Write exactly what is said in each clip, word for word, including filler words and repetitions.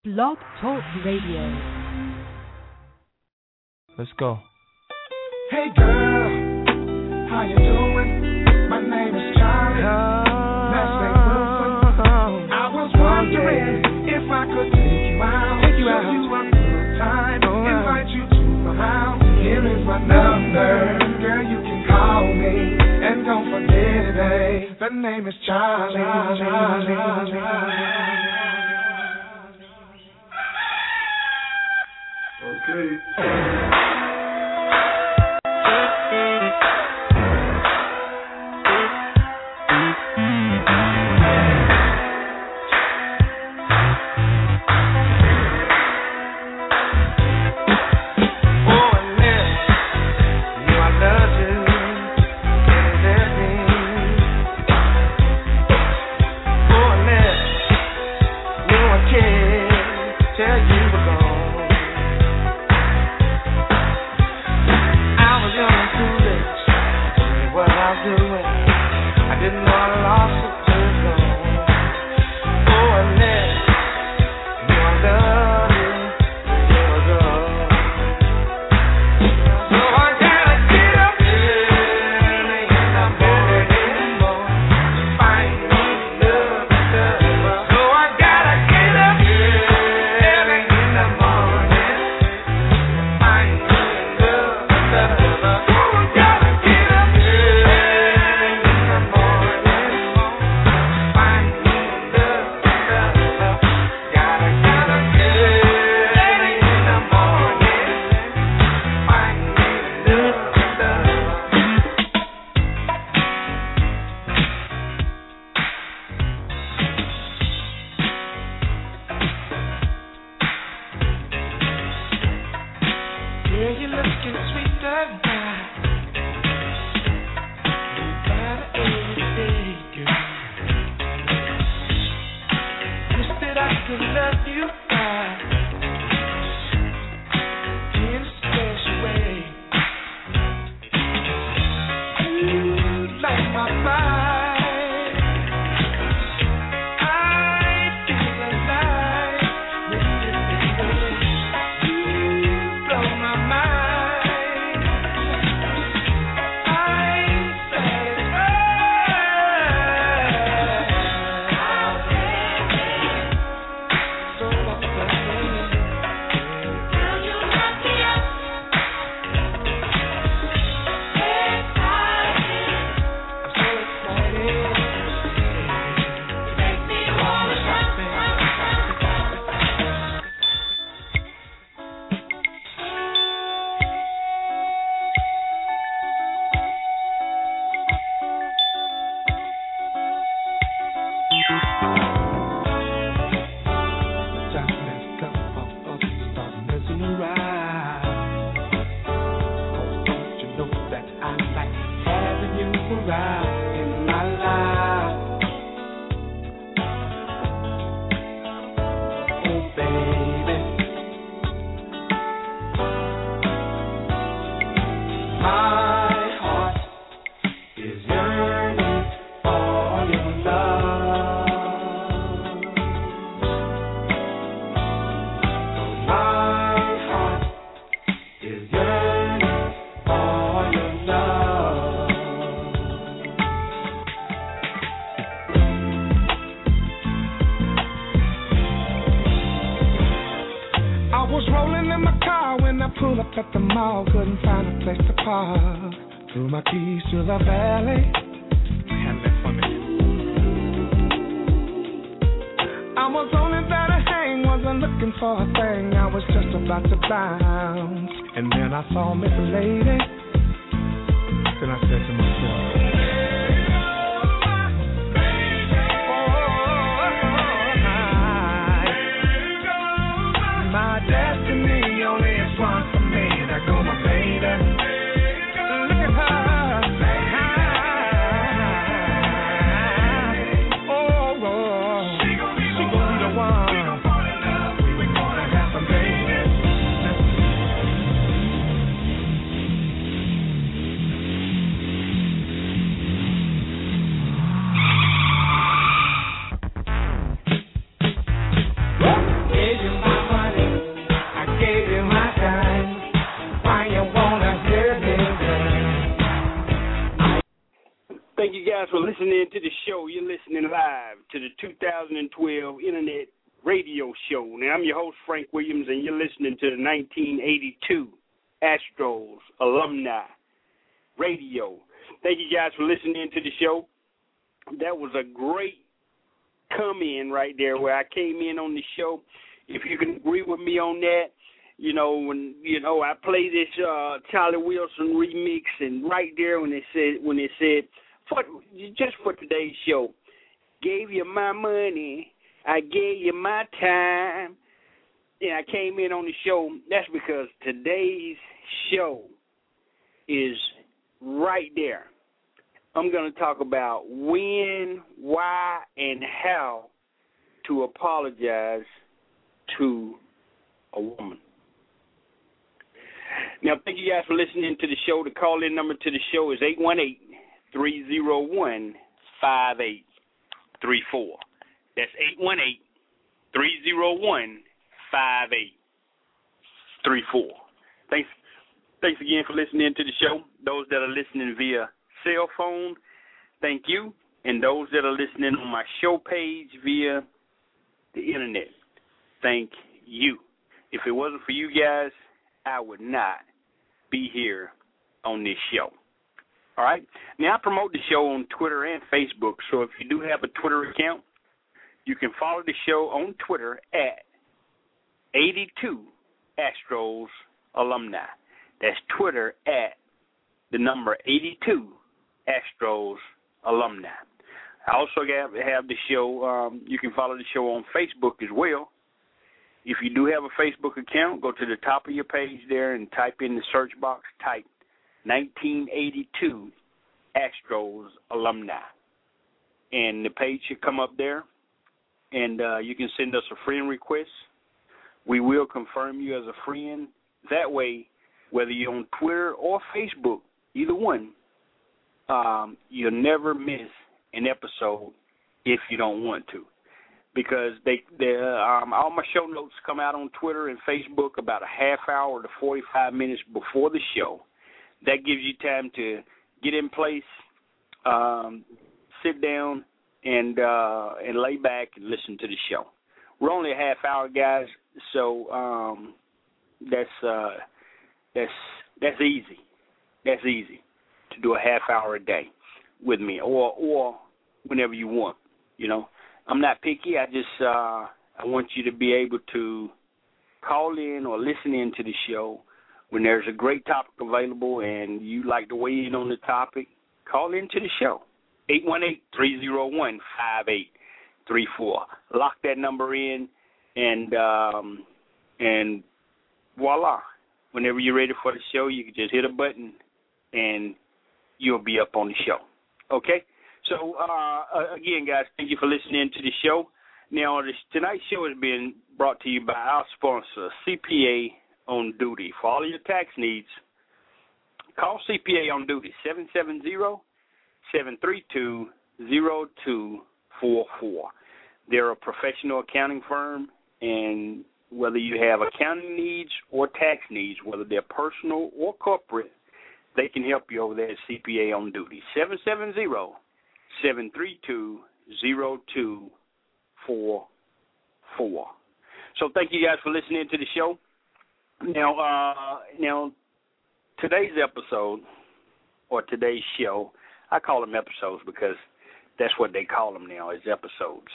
Blog Talk Radio. Let's go. Hey girl, how you doing? My name is Charlie. Leslie Wilson. I was wondering if I could take you out, take you out, show you a good time, oh, invite you to my house. Here is my number, girl, you can call me, and don't forget it, eh? The name is Charlie. Charlie, Charlie, Charlie. Okay. guys for listening to the show. You're listening live to the two thousand twelve Internet Radio Show. Now, I'm your host, Frank Williams, and you're listening to the nineteen eighty-two Astros Alumni Radio. Thank you guys for listening to the show. That was a great come-in right there where I came in on the show. If you can agree with me on that, you know, when, you know, I play this uh, Charlie Wilson remix, and right there when it said, when it said, for, just for today's show, gave you my money, I gave you my time, and I came in on the show. That's because today's show is right there. I'm going to talk about when, why, and how to apologize to a woman. Now, thank you guys for listening to the show. The call-in number to the show is eight one eight, three oh one, five eight three four. That's eight one eight, three oh one, five eight three four. Thanks, thanks again for listening to the show. Those that are listening via cell phone, thank you. And those that are listening on my show page via the internet, thank you. If it wasn't for you guys, I would not be here on this show. All right? Now, I promote the show on Twitter and Facebook, so if you do have a Twitter account, you can follow the show on Twitter at eighty-two Astros Alumni. That's Twitter at the number eighty-two Astros Alumni. I also have, have the show, um, you can follow the show on Facebook as well. If you do have a Facebook account, go to the top of your page there and type in the search box, type nineteen eighty-two Astros Alumni. And the page should come up there, and uh, you can send us a friend request. We will confirm you as a friend. That way, whether you're on Twitter or Facebook, either one, um, you'll never miss an episode if you don't want to. Because they, they um, all my show notes come out on Twitter and Facebook about a half hour to forty-five minutes before the show. That gives you time to get in place, um, sit down, and uh, and lay back and listen to the show. We're only a half hour, guys, so um, that's uh, that's that's easy. That's easy to do a half hour a day with me, or or whenever you want, you know. I'm not picky. I just uh, I want you to be able to call in or listen in to the show when there's a great topic available and you like to weigh in on the topic. Call into the show, eight one eight, three oh one, five eight three four. Lock that number in, and um, and voila. Whenever you're ready for the show, you can just hit a button, and you'll be up on the show. Okay? So, uh, again, guys, thank you for listening to the show. Now, this, tonight's show is being brought to you by our sponsor, C P A on Duty. For all of your tax needs, call C P A on Duty, seven seven zero, seven three two, zero two four four. They're a professional accounting firm, and whether you have accounting needs or tax needs, whether they're personal or corporate, they can help you over there at C P A on Duty, seven seven zero, seven three two, zero two four four. So thank you guys for listening to the show. Now, uh, now today's episode or today's show, I call them episodes because that's what they call them now, is episodes.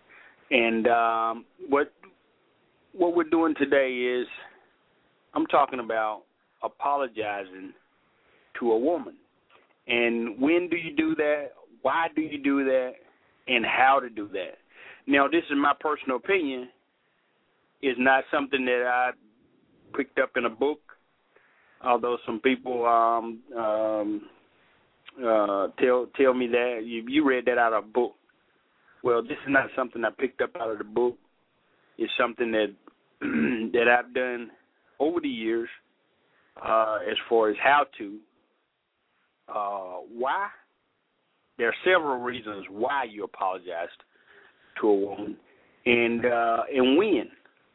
And um, what what we're doing today is I'm talking about apologizing to a woman. And when do you do that? Why do you do that, and how to do that? Now, this is my personal opinion. It's not something that I picked up in a book, although some people um, um, uh, tell tell me that. You, you read that out of a book. Well, this is not something I picked up out of the book. It's something that that I've done over the years uh, as far as how to. Uh, why? There are several reasons why you apologized to a woman, and uh, and when.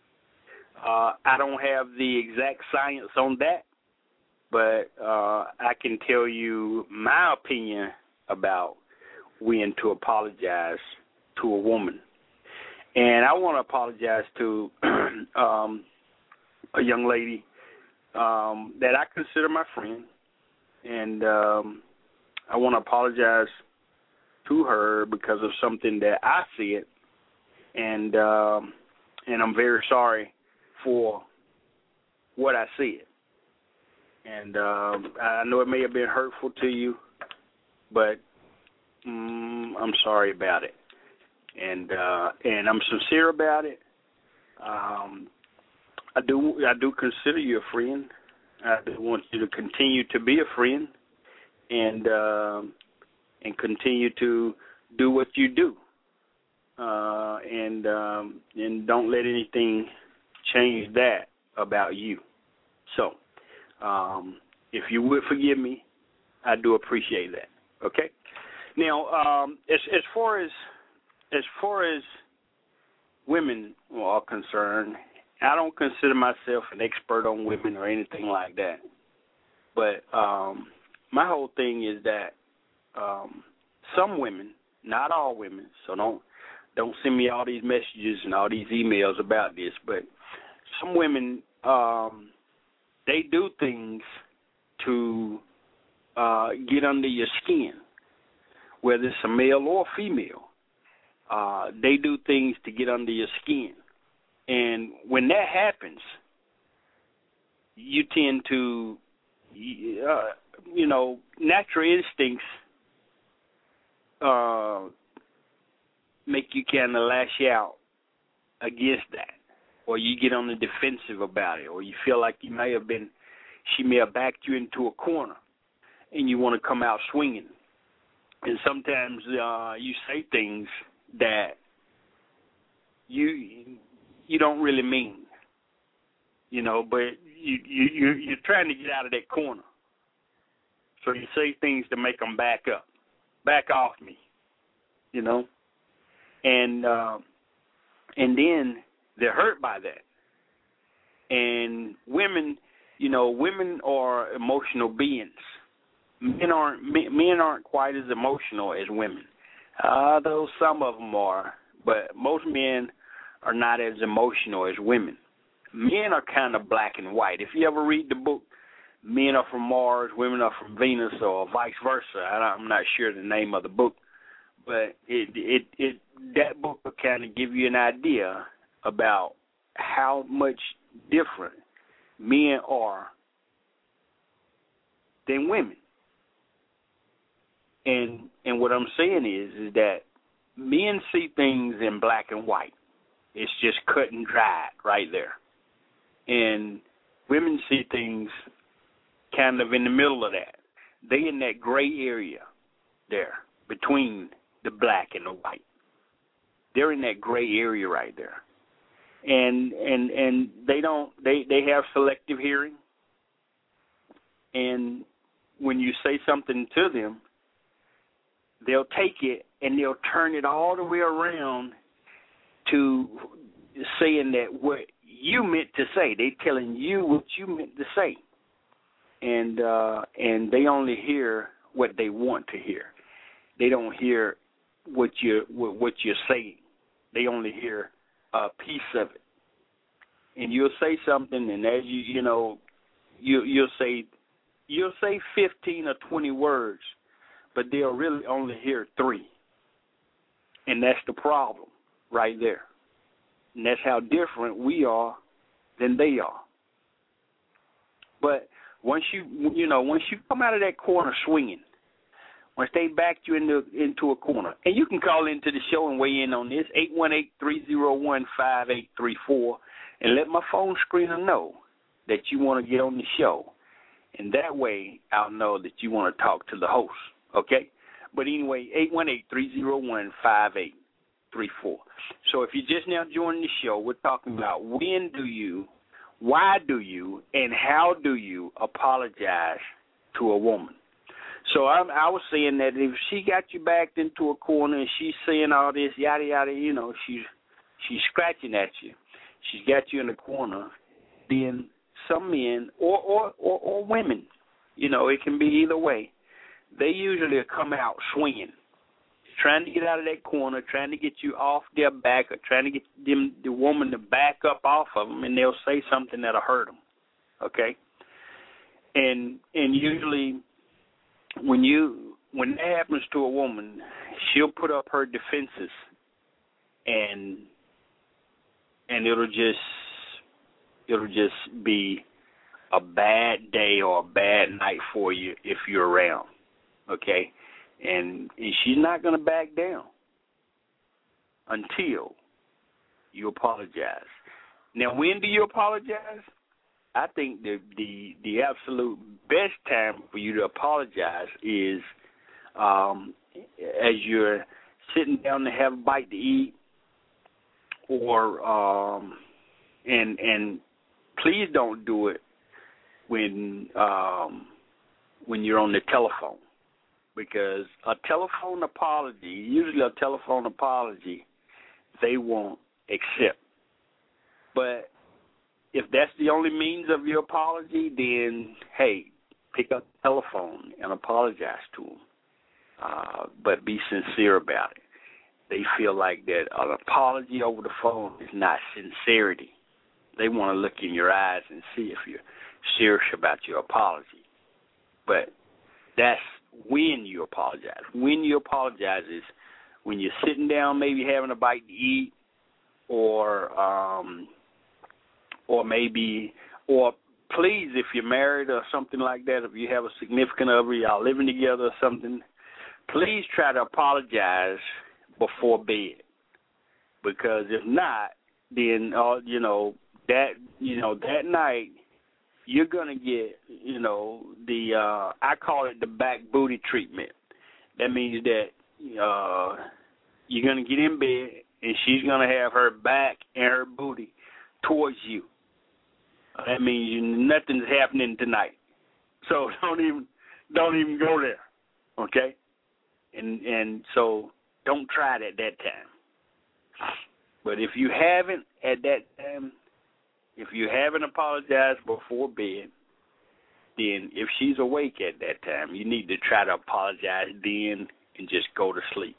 Uh, I don't have the exact science on that, but uh, I can tell you my opinion about when to apologize to a woman. And I want to apologize to um, a young lady um, that I consider my friend, and um, I want to apologize to her because of something that I said, and um, and I'm very sorry for what I said. And um, I know it may have been hurtful to you, but mm, I'm sorry about it. And uh, and I'm sincere about it. Um, I do I do consider you a friend. I do want you to continue to be a friend, and uh, and continue to do what you do, uh, and um, and don't let anything change that about you. So, um, if you would forgive me, I do appreciate that. Okay. Now, um, as as far as as far as women are concerned, I don't consider myself an expert on women or anything like that. But um, my whole thing is that um, some women, not all women, so don't don't send me all these messages and all these emails about this, but some women, um, they do things to uh, get under your skin, whether it's a male or female. Uh, they do things to get under your skin. And when that happens, you tend to, uh, you know, natural instincts uh, make you kind of lash out against that. Or you get on the defensive about it. Or you feel like you may have been, she may have backed you into a corner and you want to come out swinging. And sometimes uh, you say things that you you don't really mean, you know, but you, you, you're trying to get out of that corner. So you say things to make them back up, back off me, you know. And uh, and then they're hurt by that. And women, you know, women are emotional beings. Men aren't men aren't quite as emotional as women. Uh, though some of them are, but most men are not as emotional as women. Men are kind of black and white. If you ever read the book, Men Are From Mars, Women Are From Venus, or vice versa, I'm not sure the name of the book, but it it, it that book will kind of give you an idea about how much different men are than women. And and what I'm saying is is that men see things in black and white. It's just cut and dried right there. And women see things kind of in the middle of that. They in that gray area there between the black and the white. They're in that gray area right there. And and and they don't they, they have selective hearing. And when you say something to them, they'll take it and they'll turn it all the way around to saying that what you meant to say. They're telling you what you meant to say. And uh, and they only hear what they want to hear. They don't hear what you're, what you're saying. They only hear a piece of it. And you'll say something, and as you, you know, you, you'll say, you'll say fifteen or twenty words, but they'll really only hear three. And that's the problem right there. And that's how different we are than they are. But once you, you know, once you come out of that corner swinging, once they back you into into a corner, and you can call into the show and weigh in on this, eight one eight, three oh one, five eight three four, and let my phone screener know that you want to get on the show. And that way I'll know that you want to talk to the host, okay? But anyway, eight one eight, three oh one, five eight three four. So if you're just now joining the show, we're talking about when do you, why do you, and how do you apologize to a woman? So I'm, I was saying that if she got you backed into a corner and she's saying all this, yada, yada, you know, she's, she's scratching at you, she's got you in the corner, then some men or, or, or, or women, you know, it can be either way, they usually come out swinging, trying to get out of that corner, trying to get you off their back, or trying to get them the woman to back up off of them, and they'll say something that'll hurt them. Okay, and and usually when you when that happens to a woman, she'll put up her defenses, and and it'll just it'll just be a bad day or a bad night for you if you're around. Okay, and, and she's not going to back down until you apologize. Now, when do you apologize? I think the the, the absolute best time for you to apologize is um, as you're sitting down to have a bite to eat, or um, and and please don't do it when um, when you're on the telephone, because a telephone apology, usually a telephone apology, they won't accept. But if that's the only means of your apology, then, hey, pick up the telephone and apologize to them. Uh, but be sincere about it. They feel like that an apology over the phone is not sincerity. They want to look in your eyes and see if you're serious about your apology. But that's when you apologize. When you apologize is when you're sitting down, maybe having a bite to eat, or um, or maybe, or please, if you're married or something like that, if you have a significant other, y'all living together or something, please try to apologize before bed, because if not, then uh, you know that you know that night you're gonna get you know the uh, I call it the back booty treatment. That means that uh, you're gonna get in bed and she's gonna have her back and her booty towards you. That means you, nothing's happening tonight. So don't even don't even go there, okay? And and so don't try it at that time. But if you haven't at that time, if you haven't apologized before bed, then if she's awake at that time, you need to try to apologize then and just go to sleep.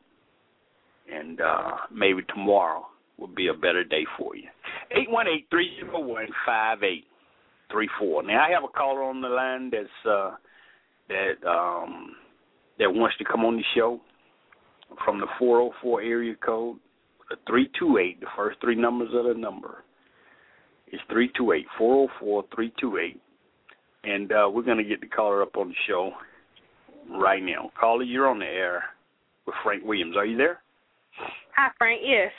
And uh, maybe tomorrow will be a better day for you. eight one eight, three zero one, five eight three four. Now, I have a caller on the line that's uh, that um, that wants to come on the show from the four oh four area code, the three two eight, the first three numbers of the number. It's three two eight, four oh four, three two eight. And uh, we're going to get the caller up on the show right now. Caller, you're on the air with Frank Williams. Are you there? Hi, Frank. Yes.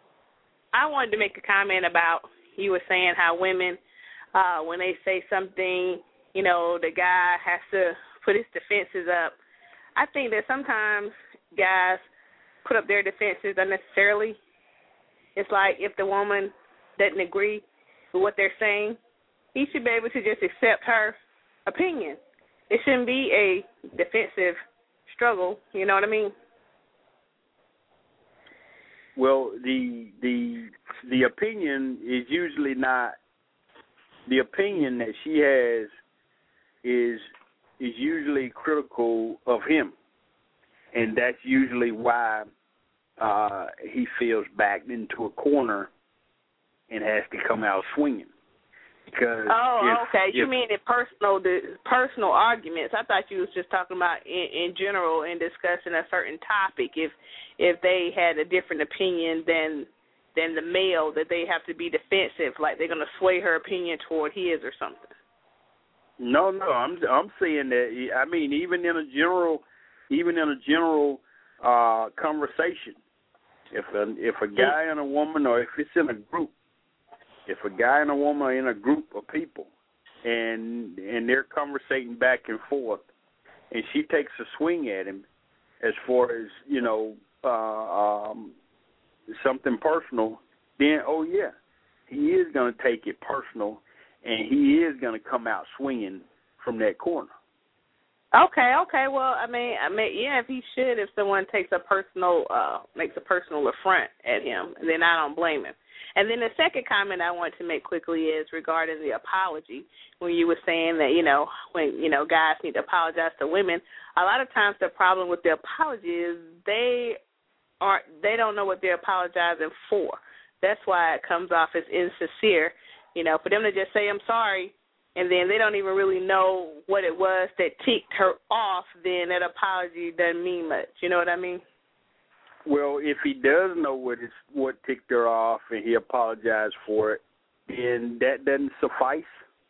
I wanted to make a comment about, you were saying how women, uh, when they say something, you know, the guy has to put his defenses up. I think that sometimes guys put up their defenses unnecessarily. It's like if the woman doesn't agree with what they're saying, he should be able to just accept her opinion. It shouldn't be a defensive struggle, you know what I mean? Well, the the the opinion is usually not the opinion that she has is is usually critical of him, and that's usually why uh, he feels backed into a corner and has to come out swinging. Because oh, if, okay. If, you mean in personal the personal arguments? I thought you was just talking about in, in general in discussing a certain topic. If if they had a different opinion than than the male, that they have to be defensive, like they're going to sway her opinion toward his or something. No, no. I'm I'm saying that. I mean, even in a general, even in a general uh, conversation, if a if a guy and a woman, or if it's in a group. If a guy and a woman are in a group of people and and they're conversating back and forth, and she takes a swing at him as far as, you know, uh, um, something personal, then, oh, yeah, he is going to take it personal, and he is going to come out swinging from that corner. Okay, okay. Well, I mean, I mean, yeah, if he should, if someone takes a personal, uh, makes a personal affront at him, then I don't blame him. And then the second comment I want to make quickly is regarding the apology. When you were saying that, you know, when, you know, guys need to apologize to women, a lot of times the problem with the apology is they aren't, they don't know what they're apologizing for. That's why it comes off as insincere. You know, for them to just say, I'm sorry, and then they don't even really know what it was that ticked her off, then that apology doesn't mean much. You know what I mean? Well, if he does know what is what ticked her off and he apologized for it, then that doesn't suffice.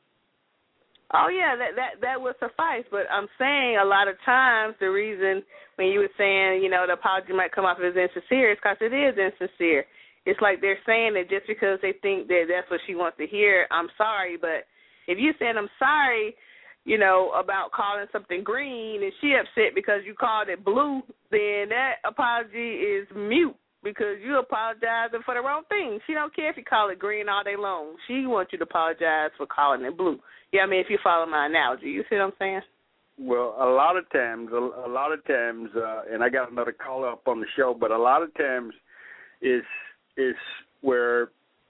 Oh yeah, that that that would suffice. But I'm saying a lot of times the reason when you were saying, you know, the apology might come off as insincere is because it is insincere. It's like they're saying it just because they think that that's what she wants to hear. I'm sorry, but if you're saying I'm sorry, you know, about calling something green and she upset because you called it blue, then that apology is mute because you apologizing for the wrong thing. She don't care if you call it green all day long. She wants you to apologize for calling it blue. Yeah, I mean, if you follow my analogy, you see what I'm saying? Well, a lot of times, a, a lot of times, uh, and I got another caller up on the show, but a lot of times is is where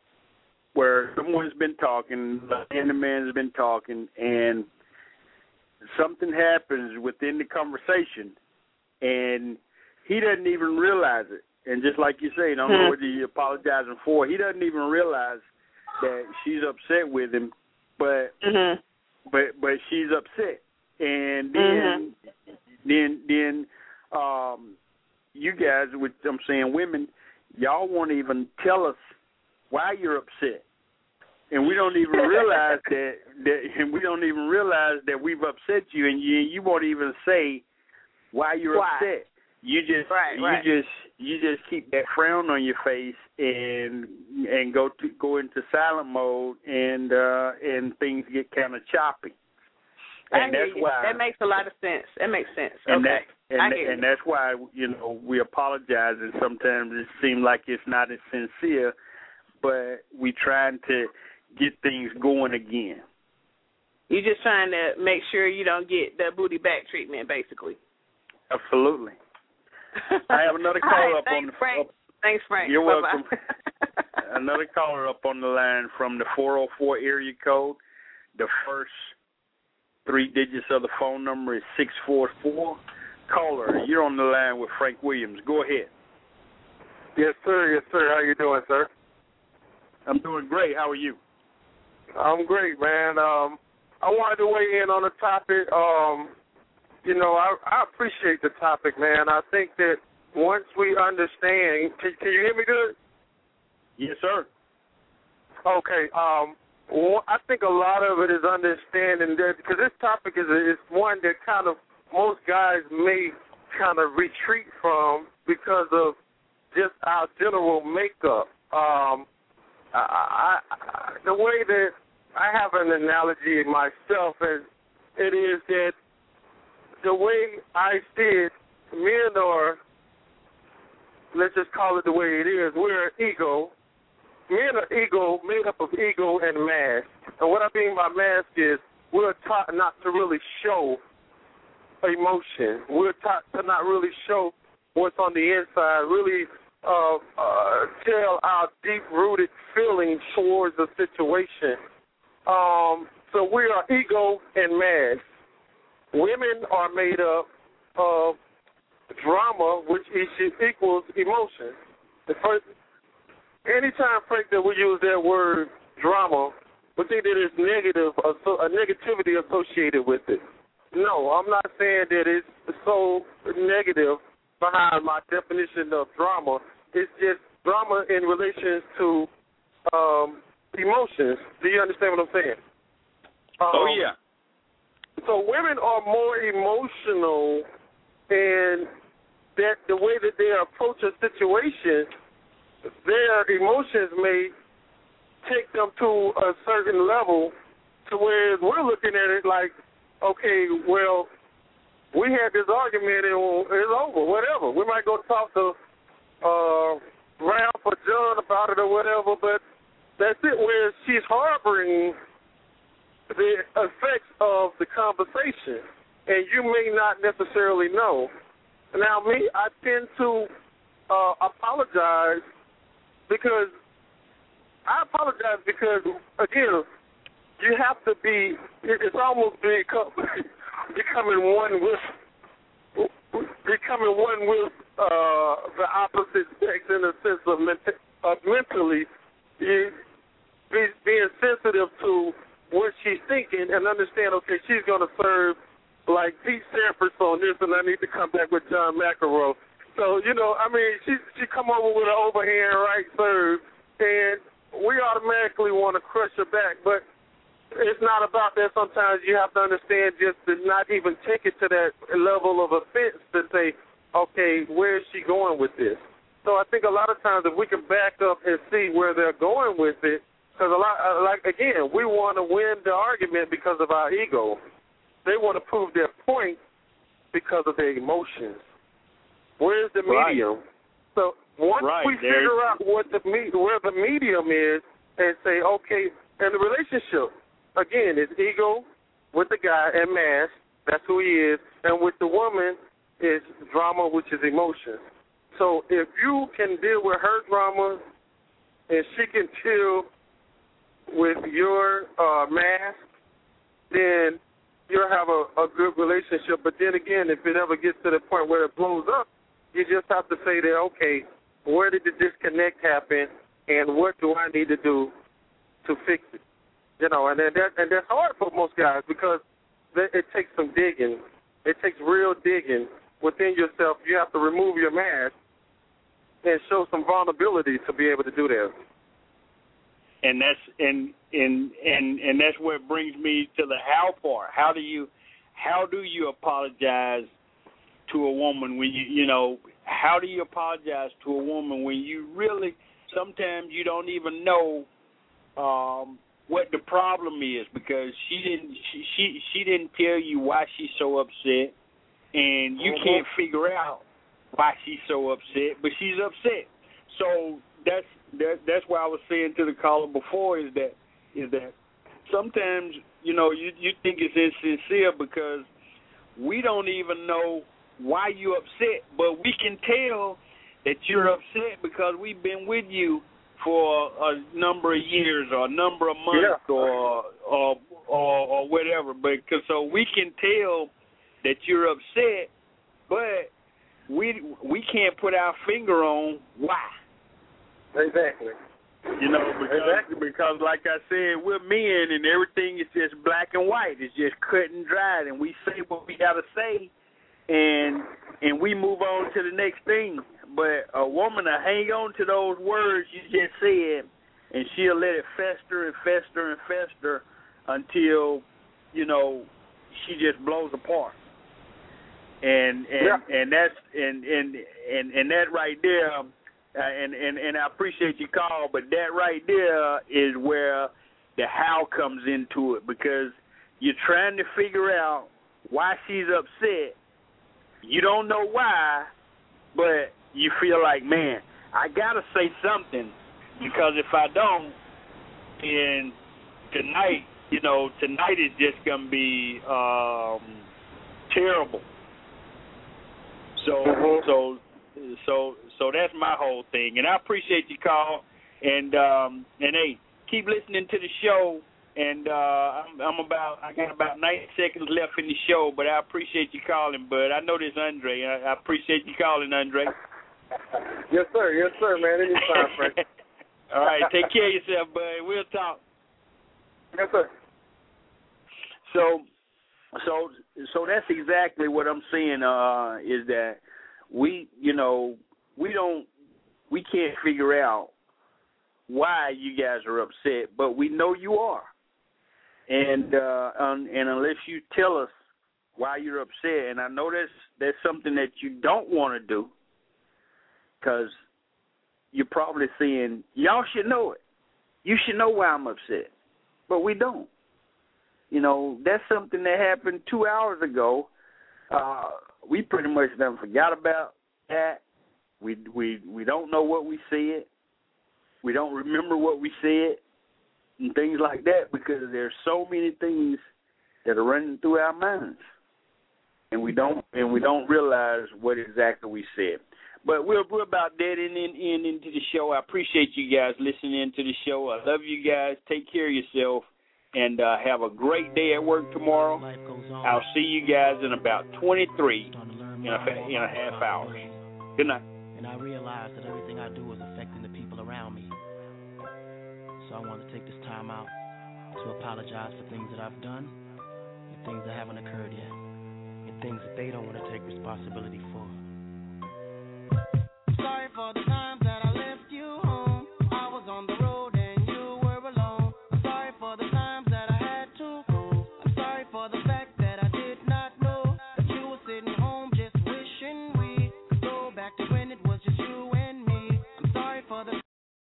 where someone's been talking and the man's been talking and something happens within the conversation, and he doesn't even realize it. And just like you say, don't know what he's apologizing for. He doesn't even realize that she's upset with him, but mm-hmm. but but she's upset. And then mm-hmm. then then um, you guys, which I'm saying women, y'all won't even tell us why you're upset. And we don't even realize that, that, and we don't even realize that we've upset you, and you you won't even say why you're why? upset. You just right, you right. just you just keep that frown on your face and and go to go into silent mode, and uh, and things get kind of choppy. And I hear that's you. why that makes a lot of sense. That makes sense. And okay, that, and, I hear and you. that's why you know we apologize, and sometimes it seems like it's not as sincere, but we trying to get things going again. You're just trying to make sure you don't get the booty back treatment, basically. Absolutely. I have another caller right, up thanks, on the Frank. up, Thanks, Frank. You're Bye-bye. welcome. Another caller up on the line from the four oh four area code. The first three digits of the phone number is six four four. Caller, you're on the line with Frank Williams. Go ahead. Yes, sir. Yes, sir. How you doing, sir? I'm doing great. How are you? I'm great, man. Um, I wanted to weigh in on the topic. Um, you know, I, I appreciate the topic, man. I think that once we understand, can, can you hear me good? Yes, sir. Okay. Um, well, I think a lot of it is understanding that, because this topic is, is one that kind of most guys may kind of retreat from because of just our general makeup. Um, I, I, the way that I have an analogy myself, and it is that the way I see it, men are, let's just call it the way it is, we're an ego. Men are ego, made up of ego and mask. And what I mean by mask is we're taught not to really show emotion. We're taught to not really show what's on the inside, really Uh, uh, tell our deep-rooted feelings towards the situation. Um, so we are ego and mask. Women are made up of drama, which equals emotion. The first, anytime, Frank, that we use that word drama, we think that it's negative, a negativity associated with it. No, I'm not saying that it's so negative behind my definition of drama. It's just drama in relation to um, emotions. Do you understand what I'm saying? Um, oh, yeah. So women are more emotional, and that the way that they approach a situation, their emotions may take them to a certain level to where we're looking at it like, okay, well, we had this argument and it's over, whatever. We might go talk to uh, Ralph or John about it or whatever, but that's it, where she's harboring the effects of the conversation, and you may not necessarily know. Now, me, I tend to uh, apologize because I apologize because, again, you have to be, it's almost become, becoming one with, becoming one with uh, the opposite sex in the sense of, ment- of mentally you, be, being sensitive to what she's thinking and understand, okay, she's going to serve like Pete Sampras on this, and I need to come back with John McEnroe. So, you know, I mean, she she come over with an overhand right serve, and we automatically want to crush her back. But it's not about that. Sometimes you have to understand just to not even take it to that level of offense to say, okay, where is she going with this? So I think a lot of times if we can back up and see where they're going with it, because a lot, like again, we want to win the argument because of our ego. They want to prove their point because of their emotions. Where's the medium? Right. So once right. we There's... figure out what the where the medium is, and say, okay, and the relationship again is ego with the guy and mask. That's who he is, and with the woman is drama, which is emotion. So if you can deal with her drama, and she can deal with your uh, mask, then you'll have a, a good relationship. But then again, if it ever gets to the point where it blows up, you just have to say that, okay, where did the disconnect happen, and what do I need to do to fix it? You know, and that and that's hard for most guys because it takes some digging. It takes real digging within yourself. You have to remove your mask and show some vulnerability to be able to do that. And that's and and and and that's where it brings me to the how part. How do you how do you apologize to a woman when you you know how do you apologize to a woman when you really sometimes you don't even know um, what the problem is because she didn't she, she she didn't tell you why she's so upset, and you mm-hmm. can't figure out why she's so upset, but she's upset. So that's that, that's why I was saying to the caller before is that is that sometimes you know you you think it's insincere because we don't even know why you're upset, but we can tell that you're upset because we've been with you for a number of years or a number of months yeah. or, or or or whatever. But cause, so we can tell that you're upset, but we we can't put our finger on why. Exactly. You know, because, exactly. because like I said, we're men and everything is just black and white. It's just cut and dried, and we say what we got to say, and and we move on to the next thing. But a woman will hang on to those words you just said, and she'll let it fester and fester and fester until, you know, she just blows apart. And and yeah. and that's and and and, and that right there, uh, and, and and I appreciate your call, but that right there is where the how comes into it, because you're trying to figure out why she's upset. You don't know why, but you feel like, man, I gotta say something, because if I don't, then tonight, you know, tonight is just gonna be um, terrible. So, mm-hmm. so, so, so that's my whole thing, and I appreciate your call, and um, and hey, keep listening to the show. And uh, I'm, I'm about, I got about ninety seconds left in the show, but I appreciate you calling, bud. I know this Andre. I, I appreciate you calling, Andre. Yes, sir. Yes, sir, man. Anytime, Frank. All right. Take care of yourself, bud. We'll talk. Yes, sir. So, so, so that's exactly what I'm saying. Uh, is that we, you know, we don't, we can't figure out why you guys are upset, but we know you are. And uh, um, and unless you tell us why you're upset, and I know that's that's something that you don't want to do, because you're probably saying, y'all should know it. You should know why I'm upset. But we don't. You know, that's something that happened two hours ago. Uh, we pretty much done forgot about that. We we we don't know what we said. We don't remember what we said and things like that, because there's so many things that are running through our minds, and we don't and we don't realize what exactly we said. But we're we're about dead in, in, in into the show. I appreciate you guys listening to the show. I love you guys. Take care of yourself, and uh, have a great day at work tomorrow. I'll see you guys in about twenty-three in a, in a half hour. Good night. And I realize that everything I do is affecting the people around me. So I want to take this time out to apologize for things that I've done and things that haven't occurred yet and things that they don't want to take responsibility for. Sorry for the times